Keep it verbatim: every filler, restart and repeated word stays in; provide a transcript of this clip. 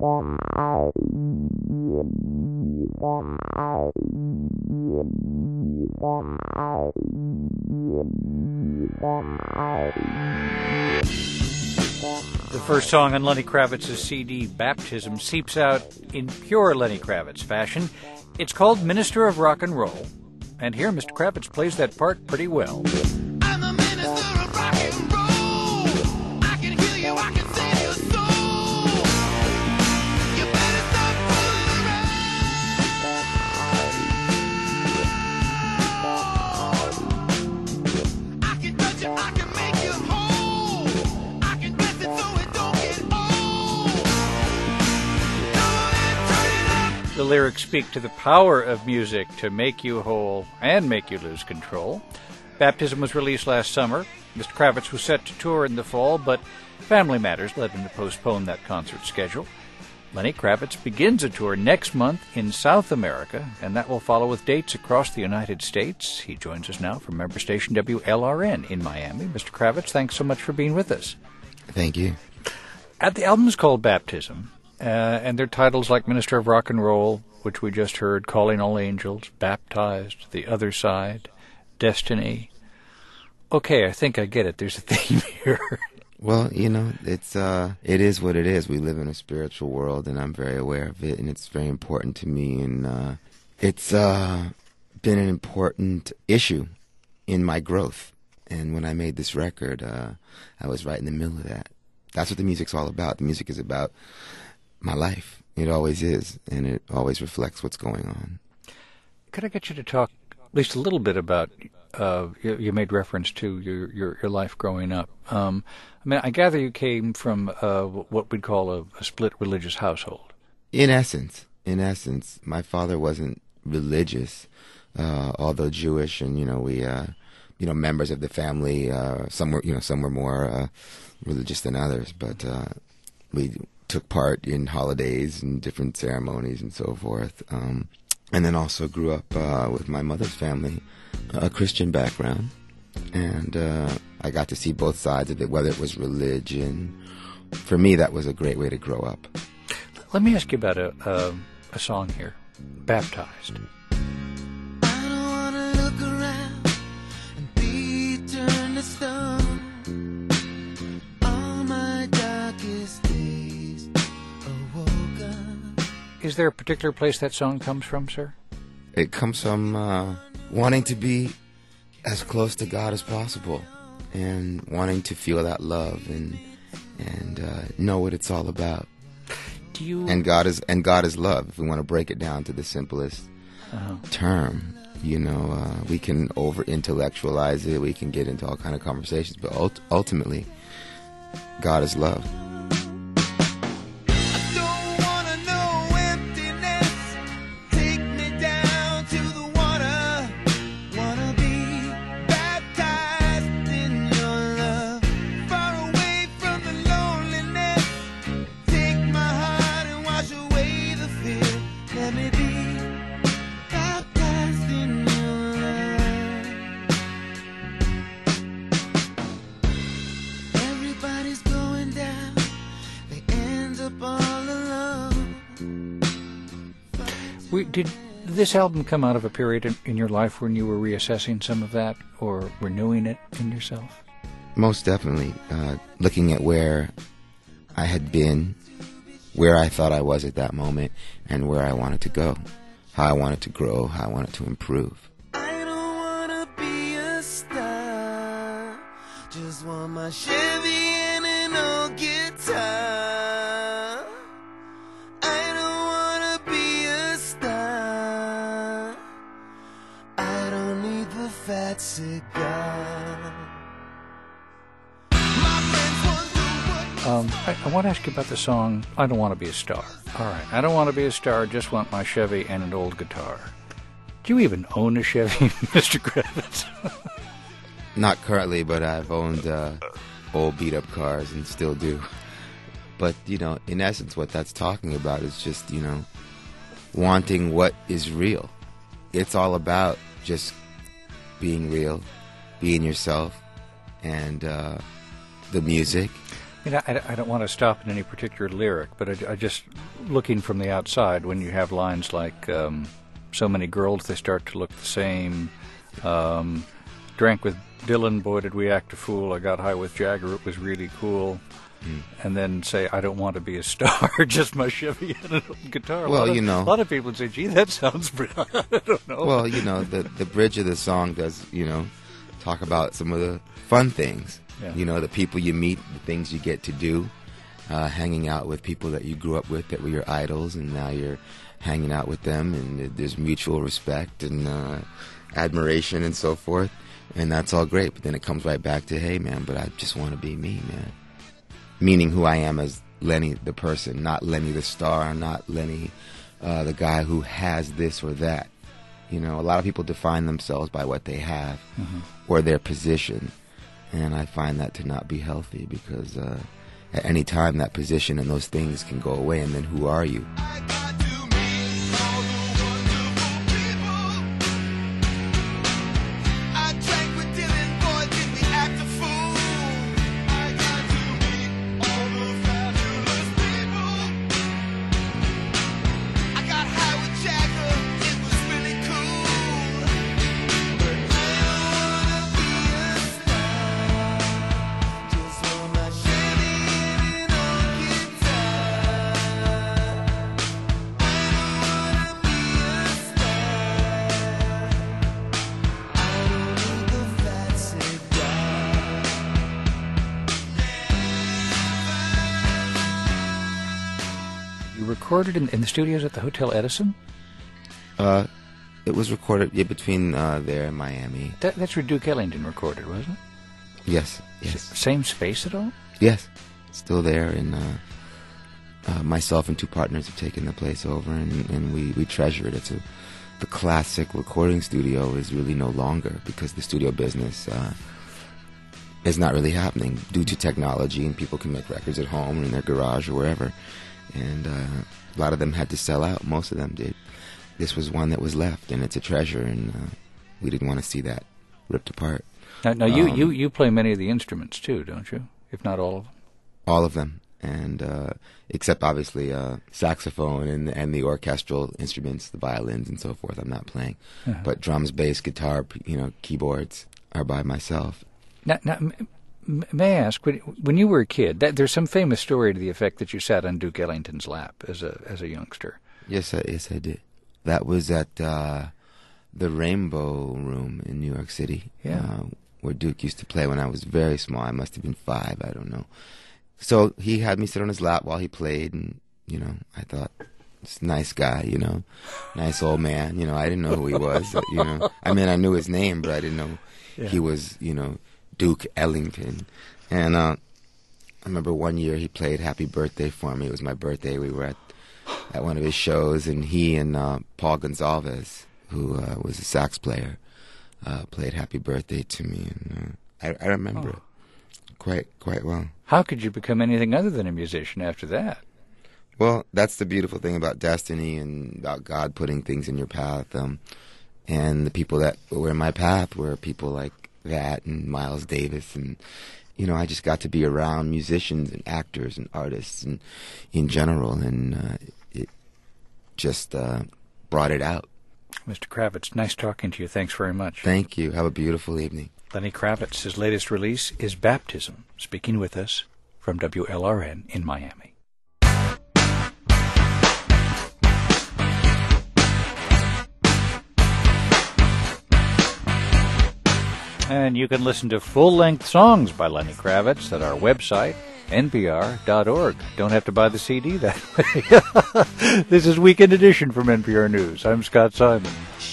The first song on Lenny Kravitz's C D, Baptism, seeps out in pure Lenny Kravitz fashion. It's called Minister of Rock and Roll, and here Mister Kravitz plays that part pretty well. I'm the minister of rock and roll. I can heal you, I can save your soul. You better stop fooling around. I can touch you, I can make you whole. I can bless it so it don't get old. Come on and turn it up. The lyrics speak to the power of music to make you whole and make you lose control. Baptism was released last summer. Mister Kravitz was set to tour in the fall, but family matters led him to postpone that concert schedule. Lenny Kravitz begins a tour next month in South America, and that will follow with dates across the United States. He joins us now from member station W L R N in Miami. Mister Kravitz, thanks so much for being with us. Thank you. Uh, the album is called Baptism, uh, and there are titles like Minister of Rock and Roll, which we just heard, Calling All Angels, Baptized, The Other Side, Destiny. Okay, I think I get it. There's a theme here. Well, you know, it's uh, it is what it is. We live in a spiritual world, and I'm very aware of it, and it's very important to me. And uh, it's uh, been an important issue in my growth. And when I made this record, uh, I was right in the middle of that. That's what the music's all about. The music is about my life. It always is, and it always reflects what's going on. Could I get you to talk at least a little bit about, uh, you, you made reference to your, your, your life growing up. Um, I mean, I gather you came from uh, what we'd call a, a split religious household. In essence, in essence, my father wasn't religious, uh, although Jewish, and, you know, we, uh, you know, members of the family, uh, some were, you know, some were more uh, religious than others, but uh, we took part in holidays and different ceremonies and so forth. Um, and then also grew up uh, with my mother's family, a Christian background. And uh, I got to see both sides of it, whether it was religion. For me, that was a great way to grow up. Let me ask you about a, a, a song here, Baptized. I don't wanna look around and be turned to stone. All my darkest days awoken. Is there a particular place that song comes from, sir? It comes from uh, wanting to be as close to God as possible, and wanting to feel that love and and uh, know what it's all about. Do you? And God is and God is love. If we want to break it down to the simplest uh-huh. term, you know, uh, we can over intellectualize it. We can get into all kind of conversations, but ult- ultimately, God is love. We, did this album come out of a period in, in your life when you were reassessing some of that or renewing it in yourself? Most definitely. Uh, looking at where I had been, where I thought I was at that moment, and where I wanted to go, how I wanted to grow, how I wanted to improve. I don't wanna be a star, just want my Chevy and an old guitar. Fat cigar. Um, I, I want to ask you about the song, I Don't Want to Be a Star. All right, I don't want to be a star, just want my Chevy and an old guitar. Do you even own a Chevy, Mister Kravitz? Not currently, but I've owned uh, old beat-up cars and still do. But, you know, in essence, what that's talking about is just, you know, wanting what is real. It's all about just being real, being yourself, and uh, the music. You know, I, I don't want to stop in any particular lyric, but I, I just, looking from the outside, when you have lines like, um, so many girls, they start to look the same, um, drank with Dylan, boy, did we act a fool, I got high with Jagger, it was really cool, mm. and then say, I don't want to be a star, just my Chevy and a guitar. Well, of, you know. A lot of people would say, gee, that sounds pretty, I don't know. Well, you know, the, the bridge of the song does, you know, talk about some of the fun things. Yeah. You know, the people you meet, the things you get to do, uh, hanging out with people that you grew up with that were your idols, and now you're hanging out with them, and there's mutual respect and uh, admiration and so forth, and that's all great. But then it comes right back to, hey, man, but I just want to be me, man. Meaning who I am as Lenny the person, not Lenny the star, not Lenny uh, the guy who has this or that. You know, a lot of people define themselves by what they have mm-hmm. or their position. And I find that to not be healthy, because uh, at any time that position and those things can go away, and then who are you? I got to meet all the wonderful people. I drank with Dylan, boy, did we act a fool. I got to meet all the fabulous people. I got high with Jagger, it was really cool. But I don't wanna be a star, just want my Chevy and a guitar. I don't wanna be a star, I don't need the fat cigar. You recorded in, in the studios at the Hotel Edison? Uh, it was recorded yeah, between uh, there and Miami. That, that's where Duke Ellington recorded, wasn't it? Yes, yes. S- same space at all? Yes, still there, and uh, uh, myself and two partners have taken the place over, and, and we, we treasure it. It's a, the classic recording studio is really no longer, because the studio business uh, is not really happening due to technology, and people can make records at home or in their garage or wherever. And uh, a lot of them had to sell out. Most of them did. This was one that was left, and it's a treasure, and uh, we didn't want to see that ripped apart. Now, now you, Um, you, you play many of the instruments too, don't you? If not all of them. All of them, and uh, except obviously uh, saxophone and and the orchestral instruments, the violins and so forth. I'm not playing, Uh-huh. but drums, bass, guitar, p- you know, keyboards are by myself. Now, now, m- m- may I ask, when, when you were a kid, that, there's some famous story to the effect that you sat on Duke Ellington's lap as a as a youngster. Yes, I, yes, I did. That was at uh, the Rainbow Room in New York City, Yeah. uh, where Duke used to play when I was very small. I must have been five, I don't know. So he had me sit on his lap while he played, and, you know, I thought, this nice guy, you know, nice old man. You know, I didn't know who he was, you know. I mean, I knew his name, but I didn't know Yeah. he was, you know, Duke Ellington. And uh, I remember one year he played Happy Birthday for me. It was my birthday. We were at, at one of his shows, and he and uh, Paul Gonsalves, who uh, was a sax player, uh, played Happy Birthday to me. And uh, I, I remember Oh. it quite, quite well. How could you become anything other than a musician after that? Well, that's the beautiful thing about destiny and about God putting things in your path. Um, and the people that were in my path were people like that and Miles Davis. And, you know, I just got to be around musicians and actors and artists and in general. And uh, it just uh, brought it out. Mister Kravitz, nice talking to you. Thanks very much. Thank you. Have a beautiful evening. Lenny Kravitz, his latest release is Baptism, speaking with us from W L R N in Miami. And you can listen to full-length songs by Lenny Kravitz at our website, N P R dot org. Don't have to buy the C D that way. This is Weekend Edition from N P R News. I'm Scott Simon.